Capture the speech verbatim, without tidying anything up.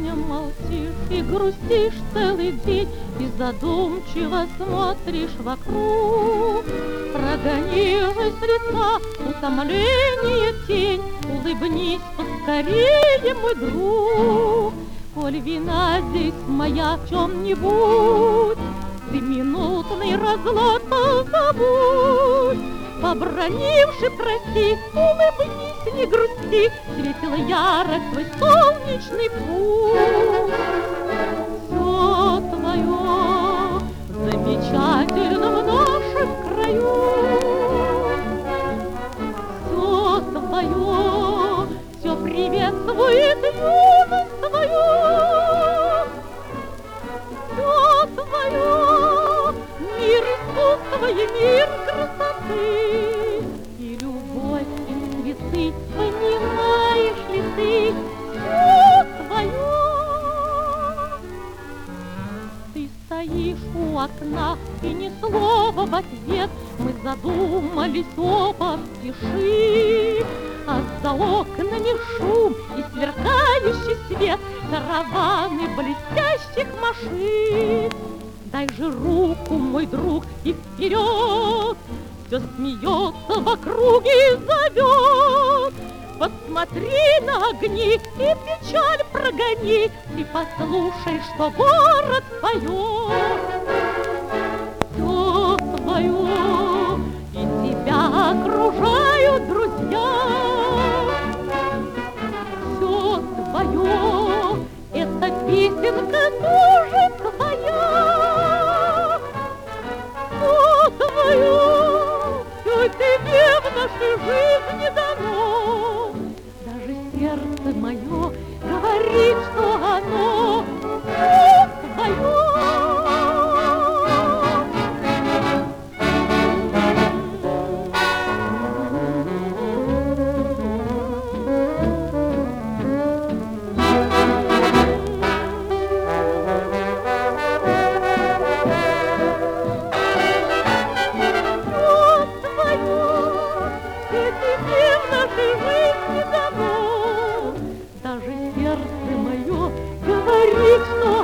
сегодня молчишь и грустишь целый день, и задумчиво смотришь вокруг. Прогони же с лица утомление тень, улыбнись поскорее, мой друг. Коль вина здесь моя в чем-нибудь, ты минутный разлад позабудь. Побранивши, прости, улыбнись, не грусти, светил яро твой солнечный путь. Все твое замечательно в нашем краю, все твое, все приветствует юность твою, все твое, мир искусства и мир красоты. И любовь, и цветы, понимаешь ли ты, все твое. Ты стоишь у окна, и ни слова в ответ. Мы задумались оба в тиши, а за окнами шум и сверкающий свет, караваны блестящих машин. Дай же руку, мой друг, и вперед! Все смеется вокруг и зовет. Посмотри на огни и печаль прогони, и послушай, что город поет. Все твое, и тебя окружают друзья. Все твое, эта песенка тоже твоя. Все твое, все тебе в нашей жизни дано. Даже сердце мое говорит, что оно все твое. Даже сердце мое говорит, что